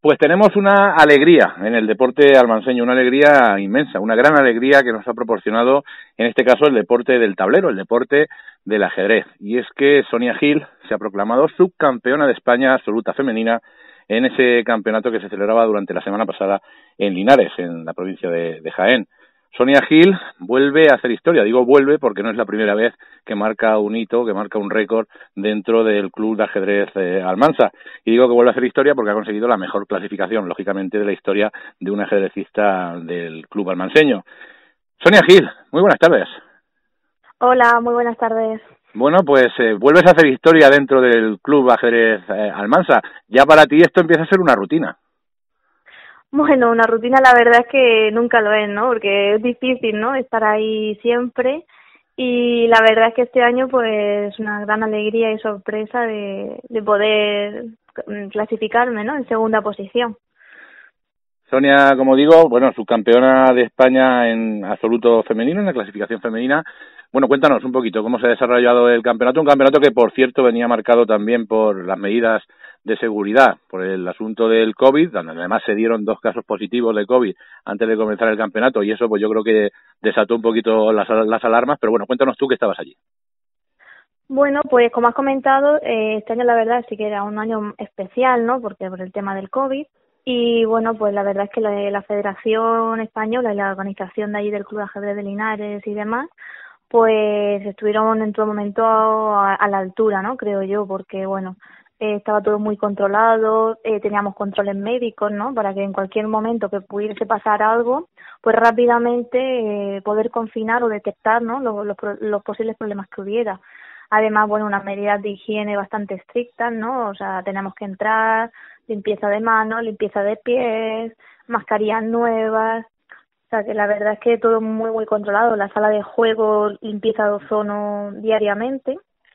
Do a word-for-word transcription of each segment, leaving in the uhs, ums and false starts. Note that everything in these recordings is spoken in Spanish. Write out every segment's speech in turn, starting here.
Pues tenemos una alegría en el deporte almanseño, una alegría inmensa, una gran alegría que nos ha proporcionado, en este caso, el deporte del tablero, el deporte del ajedrez. Y es que Sonia Gil se ha proclamado subcampeona de España absoluta femenina en ese campeonato que se celebraba durante la semana pasada en Linares, en la provincia de, de Jaén. Sonia Gil vuelve a hacer historia, digo vuelve porque no es la primera vez que marca un hito, que marca un récord dentro del club de ajedrez eh, Almansa. Y digo que vuelve a hacer historia porque ha conseguido la mejor clasificación, lógicamente, de la historia de un ajedrecista del club almanseño. Sonia Gil, muy buenas tardes. Hola, muy buenas tardes. Bueno, pues eh, vuelves a hacer historia dentro del club ajedrez eh, Almansa. Ya para ti esto empieza a ser una rutina. Bueno, una rutina la verdad es que nunca lo es, ¿no? Porque es difícil, ¿no? Estar ahí siempre y la verdad es que este año pues una gran alegría y sorpresa de, de poder clasificarme, ¿no? En segunda posición. Sonia, como digo, bueno, subcampeona de España en absoluto femenino, en la clasificación femenina. Bueno, cuéntanos un poquito cómo se ha desarrollado el campeonato, un campeonato que, por cierto, venía marcado también por las medidas de seguridad, por el asunto del COVID, donde además se dieron dos casos positivos de COVID antes de comenzar el campeonato, y eso pues yo creo que desató un poquito las, las alarmas, pero bueno, cuéntanos tú que estabas allí. Bueno, pues como has comentado, eh, este año la verdad sí que era un año especial, ¿no? Porque por el tema del COVID. Y bueno, pues la verdad es que la, la Federación Española y la organización de allí del Club de Ajedrez de Linares y demás, pues estuvieron en todo momento a, a la altura, ¿no? Creo yo, porque bueno, eh, estaba todo muy controlado, eh, teníamos controles médicos, ¿no? Para que en cualquier momento que pudiese pasar algo, pues rápidamente eh, poder confinar o detectar, ¿no? Los, los, los posibles problemas que hubiera. Además, bueno, unas medidas de higiene bastante estrictas, ¿no? O sea, tenemos que entrar, limpieza de manos, limpieza de pies, mascarillas nuevas. O sea, que la verdad es que todo muy, muy controlado. La sala de juego, limpieza de ozono diariamente.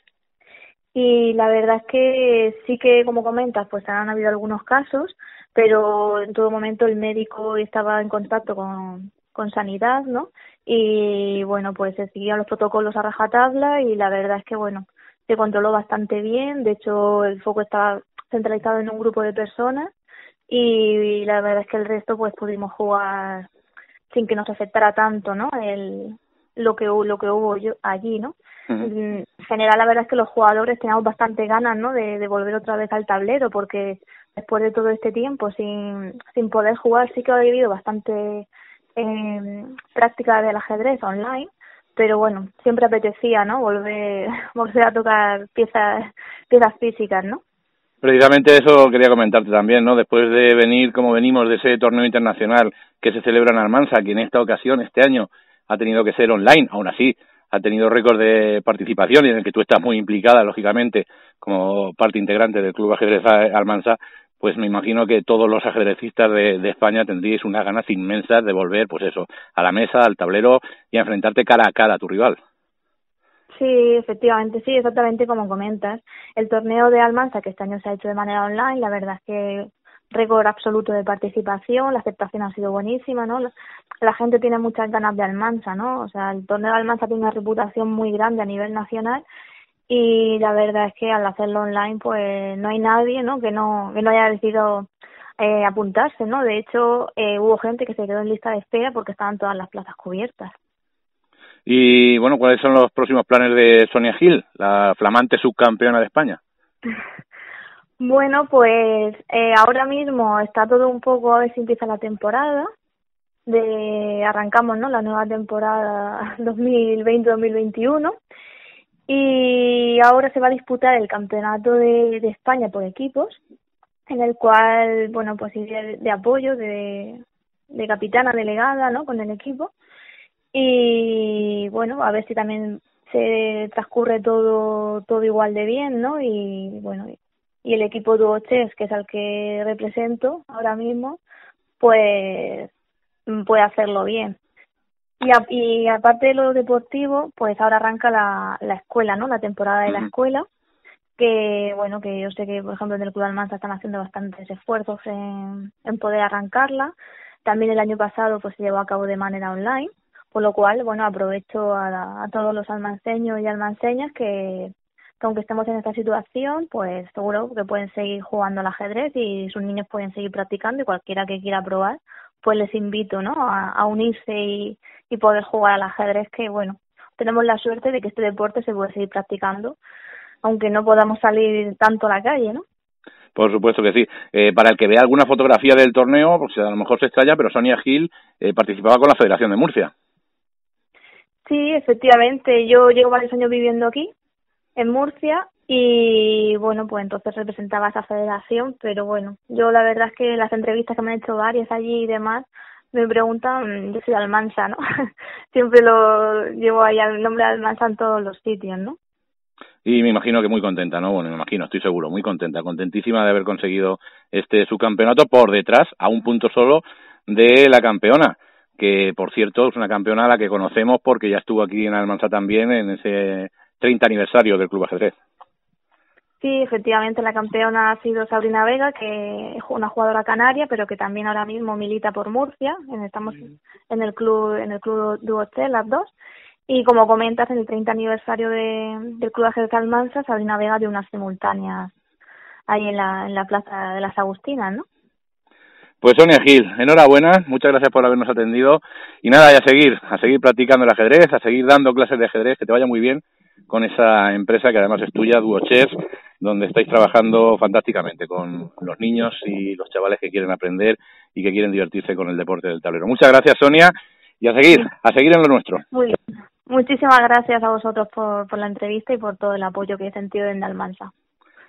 Y la verdad es que sí que, como comentas, pues han habido algunos casos, pero en todo momento el médico estaba en contacto con, con sanidad, ¿no? Y bueno, pues se siguieron los protocolos a rajatabla y la verdad es que, bueno, se controló bastante bien. De hecho, el foco estaba centralizado en un grupo de personas y la verdad es que el resto, pues pudimos jugar sin que nos afectara tanto, ¿no? El, lo que lo que hubo yo allí, ¿no? Uh-huh. En general, la verdad es que los jugadores teníamos bastante ganas, ¿no? De, de volver otra vez al tablero, porque después de todo este tiempo sin sin poder jugar, sí que ha habido bastante eh, práctica del ajedrez online, pero bueno, siempre apetecía, ¿no? Volver volver a tocar piezas piezas físicas, ¿no? Precisamente eso quería comentarte también, ¿no? Después de venir, como venimos, de ese torneo internacional que se celebra en Almansa, que en esta ocasión, este año, ha tenido que ser online, aún así, ha tenido récord de participación y en el que tú estás muy implicada, lógicamente, como parte integrante del Club Ajedrez Almansa, pues me imagino que todos los ajedrecistas de, de España tendríais unas ganas inmensas de volver, pues eso, a la mesa, al tablero y a enfrentarte cara a cara a tu rival. Sí, efectivamente, sí, exactamente como comentas. El torneo de Almansa, que este año se ha hecho de manera online, la verdad es que récord absoluto de participación, la aceptación ha sido buenísima, ¿no? La, la gente tiene muchas ganas de Almansa, ¿no? O sea, el torneo de Almansa tiene una reputación muy grande a nivel nacional y la verdad es que al hacerlo online, pues no hay nadie, ¿no? Que no que no haya decidido eh, apuntarse, ¿no? De hecho, eh, hubo gente que se quedó en lista de espera porque estaban todas las plazas cubiertas. Y bueno, ¿cuáles son los próximos planes de Sonia Gil, la flamante subcampeona de España? Bueno, pues eh, ahora mismo está todo un poco a ver si empieza la temporada. De arrancamos, ¿no? La nueva temporada dos mil veinte dos mil veintiuno y ahora se va a disputar el campeonato de, de España por equipos, en el cual, bueno, pues iré de, de apoyo, de, de capitana delegada, ¿no? Con el equipo. Y bueno, a ver si también se transcurre todo todo igual de bien, ¿no? Y bueno, y el equipo Duo Chess, que es al que represento ahora mismo, pues puede hacerlo bien. Y, a, y aparte de lo deportivo, pues ahora arranca la, la escuela, ¿no? La temporada de la escuela, que bueno, que yo sé que, por ejemplo, en el Club Almansa están haciendo bastantes esfuerzos en, en poder arrancarla. También el año pasado pues se llevó a cabo de manera online. Por lo cual, bueno, aprovecho a, la, a todos los almanseños y almanseñas que que aunque estemos en esta situación, pues seguro que pueden seguir jugando al ajedrez y sus niños pueden seguir practicando, y cualquiera que quiera probar, pues les invito, ¿no?, a, a unirse y, y poder jugar al ajedrez, que bueno, tenemos la suerte de que este deporte se puede seguir practicando, aunque no podamos salir tanto a la calle, ¿no? Por supuesto que sí. Eh, para el que vea alguna fotografía del torneo, pues a lo mejor se extraña, pero Sonia Gil eh, participaba con la Federación de Murcia. Sí, efectivamente. Yo llevo varios años viviendo aquí, en Murcia, y bueno, pues entonces representaba a esa federación, pero bueno, yo la verdad es que las entrevistas que me han hecho varias allí y demás, me preguntan, yo soy de Almansa, ¿no? Siempre lo llevo ahí el nombre de Almansa en todos los sitios, ¿no? Y me imagino que muy contenta, ¿no? Bueno, me imagino, estoy seguro, muy contenta, contentísima de haber conseguido este subcampeonato por detrás, a un punto solo, de la campeona, que por cierto es una campeona a la que conocemos porque ya estuvo aquí en Almansa también en ese treinta aniversario del Club Ajedrez. Sí, efectivamente la campeona ha sido Sabrina Vega, que es una jugadora canaria, pero que también ahora mismo milita por Murcia. Estamos en el club, en el club Duoche, las dos. Y como comentas, en el treinta aniversario de, del Club Ajedrez Almansa, Sabrina Vega dio unas simultáneas ahí en la, en la Plaza de las Agustinas, ¿no? Pues Sonia Gil, enhorabuena, muchas gracias por habernos atendido. Y nada, y a seguir, a seguir practicando el ajedrez, a seguir dando clases de ajedrez, que te vaya muy bien con esa empresa que además es tuya, Duochess, donde estáis trabajando fantásticamente con los niños y los chavales que quieren aprender y que quieren divertirse con el deporte del tablero. Muchas gracias, Sonia, y a seguir, a seguir en lo nuestro. Muy bien. Muchísimas gracias a vosotros por, por la entrevista y por todo el apoyo que he sentido en Almansa.